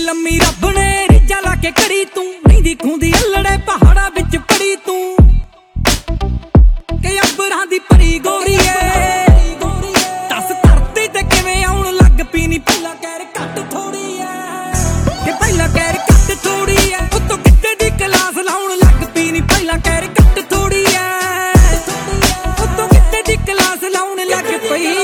लम्मी रब ने रिजा ला के कड़ी तू नहीं खूंदी अल्लड़े पहाड़ा विच पड़ी तू के अंबरां दी परी गोरी है दस धरती ते किवें आउण लग पी नी पहला कैर घट थोड़ी है के पहला कैर घट थोड़ी है उत्तों किते दी क्लास लाउण लग पी नी पहला कैर घट थोड़ी है उत्तों किते दी क्लास लाउण लग पई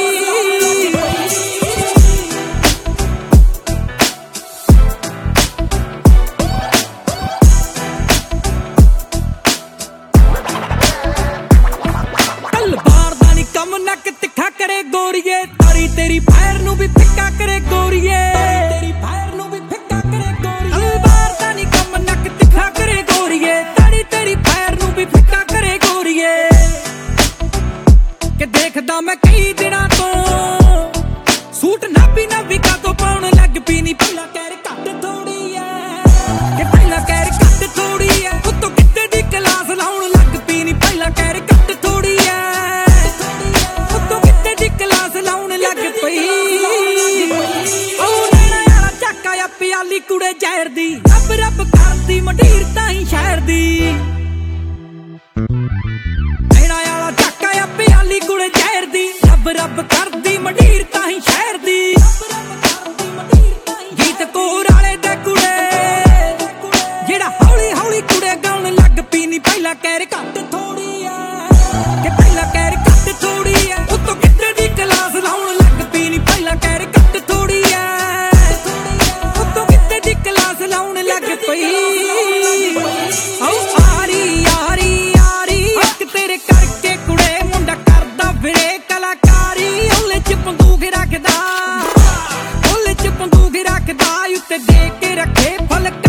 करे गोरिए तारी तेरी फायर नू भी फिक्का करे गोरिए तेरी फायर नू भी फिक्का करे गोरिए अलबार दा नी कम नक तिखा करे गोरिए तारी तेरी फायर नू भी फिक्का करे गोरिए के देखदा मैं कई दिना तो सूट नापी का तो पाउण लग पी नी पहला कैर घट थोड़ी है के पहला कैर घट थोड़ी है उत्तों किते दी क्लास लाउण लग पी नी पहला कैर घट थोड़ी है प्याली कुड़े जहर दी रब रब करदी मंडीर ताई शहर दी नैना आला झाका आ प्याली कुड़े जहर दी रब रब करदी मंडीर ताई शहर दी गीत कोर आले दे कुड़े जेड़ा हौली हौली कुड़े गाउण लग पी नी पहला कैर घट थोड़ी है के पहला कैर घट थोड़ी है उत्तों किते दी क्लास लाउण लग पी नी पहला कैर घट थोड़ी है लाउण लग पई आरी यारी यारी एक तेरे करके कुड़े मुंडा करदा फिरे कलाकारी ओले च बंदूक रखदा उत्ते दे के रखे फलक